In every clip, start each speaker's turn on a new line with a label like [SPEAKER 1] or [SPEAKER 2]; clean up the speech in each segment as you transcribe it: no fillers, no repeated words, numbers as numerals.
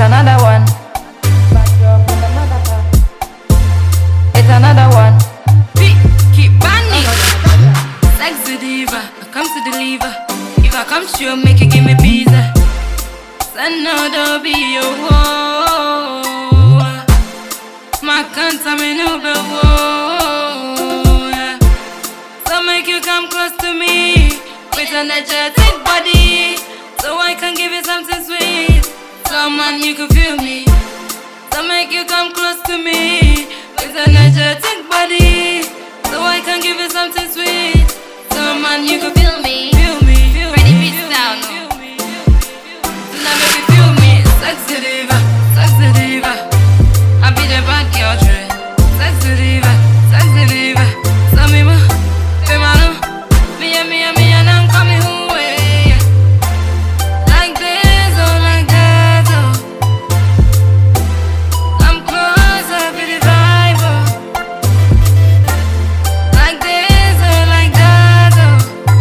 [SPEAKER 1] another one. It's another one.
[SPEAKER 2] Keep banning. Sexy diva, I come to deliver. If I come to you, make you give me pizza. Send no be your woe. My contaminable woe. So make you come close to me with an energetic body, so I can give you something sweet. Someone you can feel me. So make you come close to me with an energetic body, so I can give you something sweet. Someone you can feel me. Ready beats down. Now make you feel me. Sexy diva, sexy diva. I be the bad girl trend. Sexy diva, sexy diva. So me ma, me and I'm coming away. Like this or like that, oh. I'm closer to the vibe, oh. Like this or like that, oh.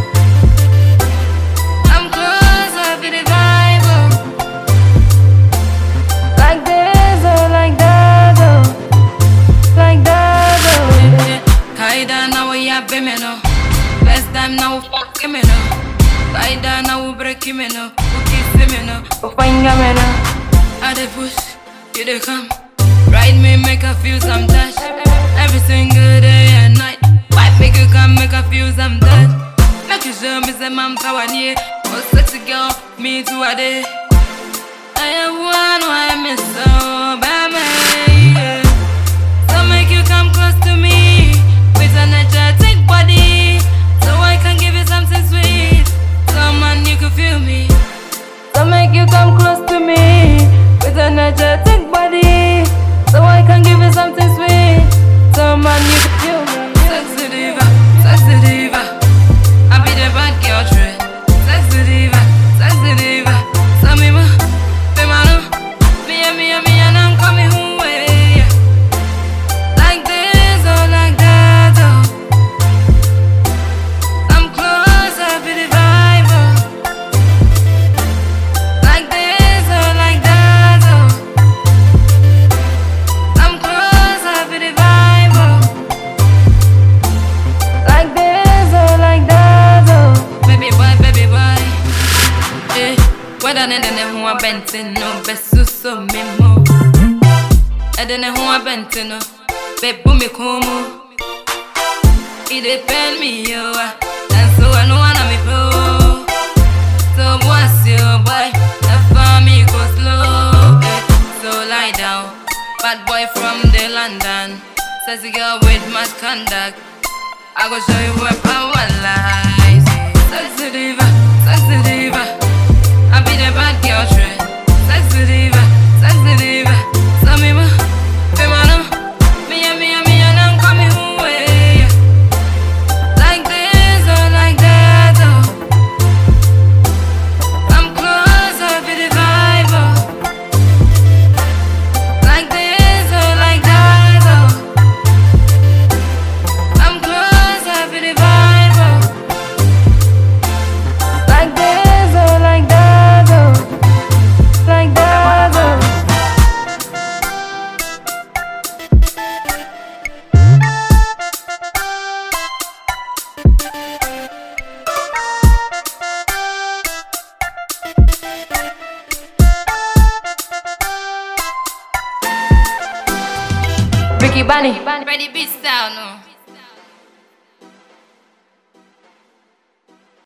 [SPEAKER 2] I'm closer to the vibe, oh.
[SPEAKER 1] Like this or like that, oh. Like that, oh.
[SPEAKER 2] Kaida na we ya be me no. Best time now fuck me no. Kaida na we break me no. Kiss me no.
[SPEAKER 1] Find a man.
[SPEAKER 2] I dey push, you dey come. Ride me, make her feel some touch. Every single day and night. Why make you come, make her feel some touch? Make you show me some man power near. Oh sexy girl, me too a day. I am one why I miss so baby. Yeah. So make you come close to me with an energetic body, so I can give you something sweet. Someone you can feel me.
[SPEAKER 1] So make you come close to me with an energetic body, so I can give you something sweet. Someone you can feel me.
[SPEAKER 2] Sexy diva, sexy diva. I be the bad girl trend. Sexy diva, sexy diva. So me ma, me and I'm coming away. Like this or like that, oh. I'm closer to the vibe, oh. Like this or like that, oh. I'm closer to the vibe, oh.
[SPEAKER 1] Like this or like that, oh.
[SPEAKER 2] Baby boy, eh. Whether who I bent in no best so me mo. I don't know who I bent in no. Baby me come. It depend me yo. And so I know I'm me pro. So what's your boy? The family go slow, eh. So lie down. Bad boy from the London. Says the girl with mad conduct. I go show you where power lies. Sexy diva, sexy diva. I be the bad girl trend. Sexy diva, sexy diva. So me ma, me and I'm coming away. Like this or like that, oh. I'm closer to the vibe, oh. Like this or like that, oh. I'm closer to the vibe, oh.
[SPEAKER 1] Like this or like that, oh. Like that, oh. Ricky Bunny.
[SPEAKER 2] Ready beats down, no.